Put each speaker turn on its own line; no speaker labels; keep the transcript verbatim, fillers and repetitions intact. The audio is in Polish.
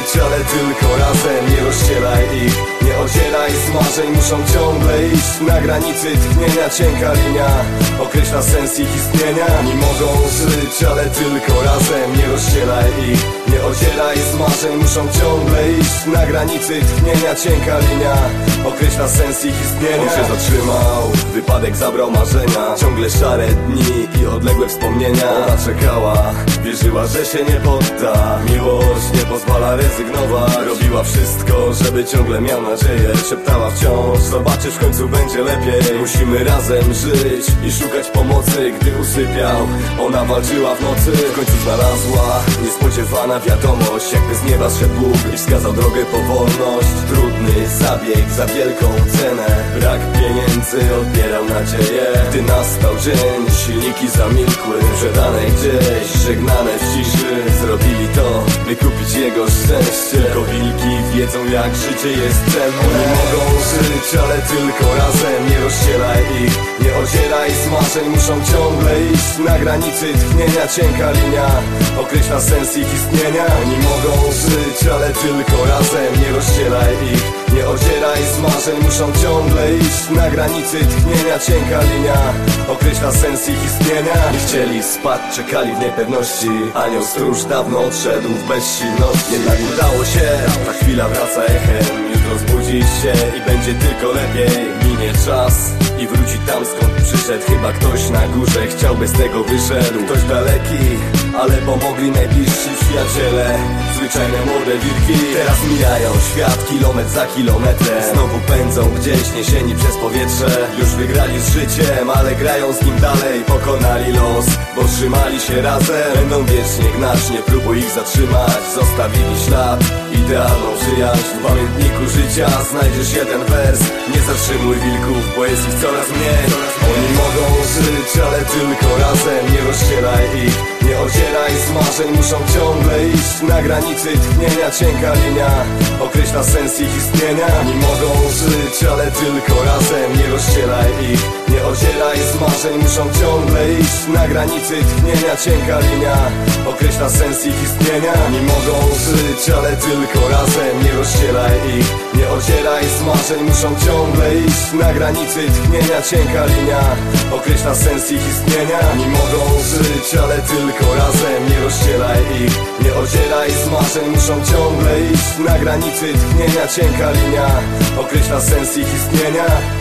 żyć, ale tylko razem. Nie rozdzielaj ich, nie odzieraj z marzeń. Muszą ciągle iść na granicy tchnienia. Cienka linia określa sens ich istnienia. Oni mogą żyć, ale tylko razem. Nie rozdzielaj ich, nie odzieraj z marzeń. Muszą ciągle iść na granicy tchnienia. Cienka linia określa sens ich istnienia. On się zatrzymał, wypadek zabrał marzenia. Ciągle szare dni i odległe wspomnienia. Ona czekała, wierzyła, że się nie podda. Miłość nie pozwala rezygnować. Robiła wszystko, żeby ciągle miał nadzieję. Szeptała wciąż, zobaczysz, w końcu będzie lepiej. Musimy razem żyć i szukać pomocy. Gdy usypiał, ona walczyła w nocy. W końcu znalazła niespodziewana wiadomość. Jakby z nieba zszedł Bóg i wskazał drogę po wolność. Trudny zabieg za wielką cenę. Brak pieniędzy odbierał nadzieję. Gdy nastał dzień, silniki zamilkły. Przedane gdzieś, żegnane w ciszy. Zrobili to, by kupić jego szczęście. Tylko wilki wiedzą, jak życie jest cenne. Oni mogą żyć, ale tylko razem. Nie rozdzielaj ich, nie odzieraj z marzeń. Muszą ciągle iść na granicy tchnienia. Cienka linia określa sens ich istnienia. Oni mogą żyć, ale tylko razem. Nie rozdzielaj ich, nie odzieraj z marzeń. Muszą ciągle iść na granicy tchnienia. Cienka linia określa sens ich istnienia. Nie chcieli spać, czekali w niepewności. Anioł stróż dawno odszedł w bezsilności. Jednak udało się, ta chwila wraca echem. Jutro zbudzi się i będzie tylko lepiej. Minie czas i wróci tam, skąd przyszedł. Chyba ktoś na górze chciał, by z tego wyszedł. Ktoś daleki, ale pomogli najbliżsi przyjaciele. Zwyczajne młode wilki teraz mijają świat kilometr za kilometrem. Znowu pędzą gdzieś, niesieni przez powietrze. Już wygrali z życiem, ale grają z nim dalej. Pokonali los, bo trzymali się razem. Będą wiecznie gnać, nie próbuj ich zatrzymać. Zostawili ślad, idealną przyjaźń. W pamiętniku życia znajdziesz jeden wers. Nie zatrzymuj wilków, bo jest ich coraz mniej. Oni mogą żyć, ale tylko razem. Nie rozdzielaj ich, nie odzieraj z marzeń. Muszą ciągle iść na granicy tchnienia. Cienka linia określa sens ich istnienia. Oni mogą żyć, ale tylko razem. Nie rozdzielaj ich, nie odzieraj z marzeń. Muszą ciągle iść na granicy tchnienia. Cienka linia określa sens ich istnienia. Oni mogą żyć, ale tylko razem. Nie rozdzielaj ich, nie odzieraj z marzeń. Muszą ciągle iść na granicy tchnienia. Cienka linia określa sens ich istnienia. Oni mogą żyć, ale tylko razem. Nie rozdzielaj ich, nie odzieraj z marzeń. Muszą ciągle iść na granicy tchnienia. Cienka linia określa sens ich istnienia.